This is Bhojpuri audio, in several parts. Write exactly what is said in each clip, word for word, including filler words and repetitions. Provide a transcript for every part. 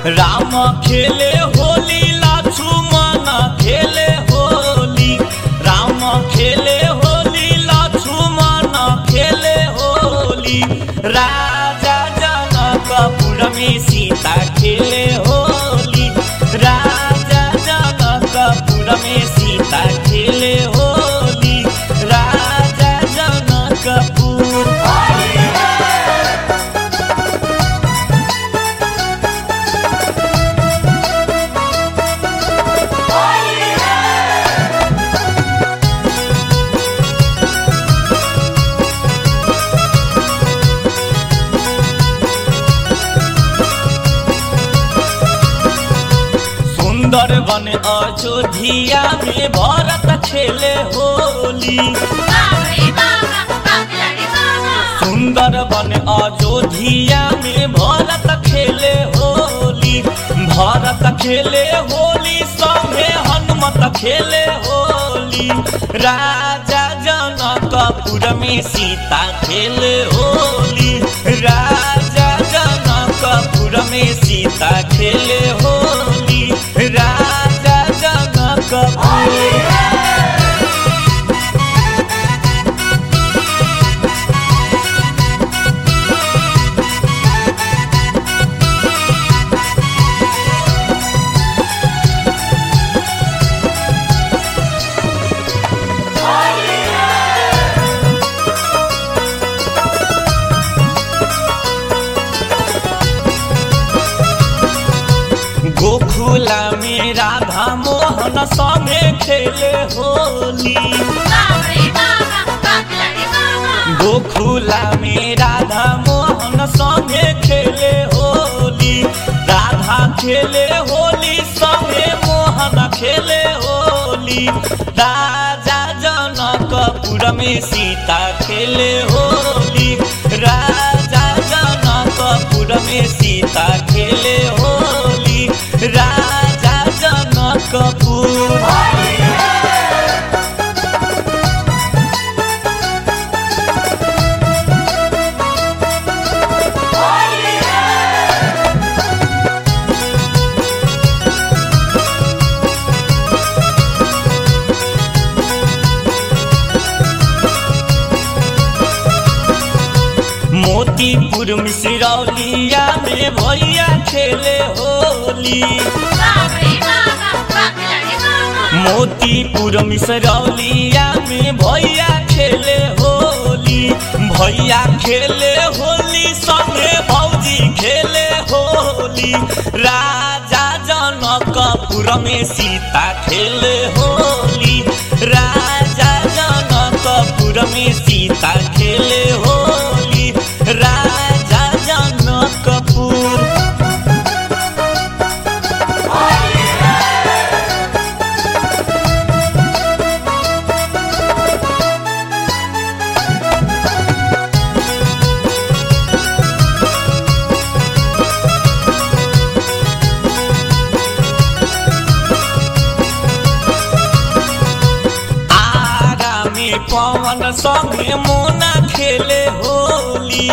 राम खेले होली लक्ष्मण खेले होली। राम खेले होली लक्ष्मण खेले होली। राजा जनकपुर में सीता खेले होली। राजा जनकपुर में सीता खेले होली। राजा जनकपुर सुंदर वन अयोध्या में भरत खेले होली। सुंदर वन अयोध्या में भरत खेले होली। भरत खेले होली संगे हनुमत खेले होली। राजा जनकपुर में सीता खेले होली। राजा जनकपुर में सीता खेले होली। राजा जनकपुर गोकुला में राधा मोहन संगे खेले होली। गोकुला में राधा मोहन संगे खेले होली। राधा खेले होली संगे मोहन खेले होली। राजा जनकपुर में सीता खेले होली। राजा जनकपुर में सीता खेले होली। राजा जनकपुर मोतीपुर मिसरौलिया में भैया खेले होली। मोतीपुर मिसरौलिया में भैया खेले होली। भैया खेले होली संगे भौजी खेले होली। राजा जनकपुर में सीता खेले होली। राजा जनकपुर में सीता खेले होली। राजा जनकपुर आरा में पवन संगे मोना खेले होली।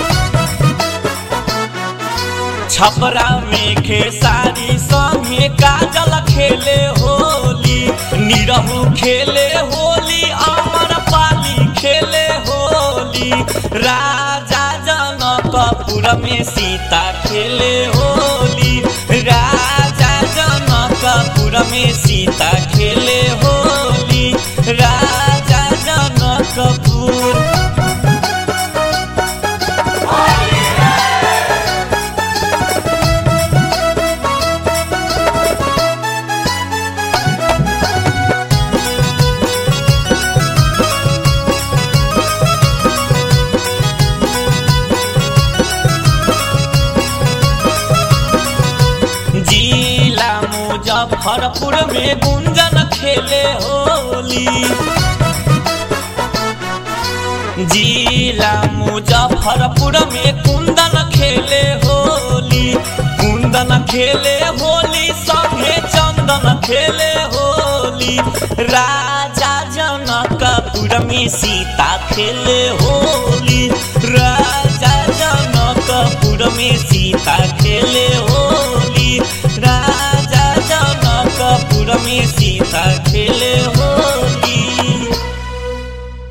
छपरा में खेसारी संगे काजल खेले होली। निरहु खेले होली। अमर पाली खेले होली। राजा जनकपुर में सीता खेले होली। राजा जनकपुर में सीता खेले होली। राजा जनकपुर मुजफ्फरपुर में गुंजन खेले होली। जिला मुजफ्फरपुर में कुंदन खेले होली। कुंदन खेले होली संगे चंदन खेले होली। राजा जनकपुर में सीता खेले होली। राजा जनकपुर में सीता खेले होली। होली राजा जनकपुर में सीता खेले होली।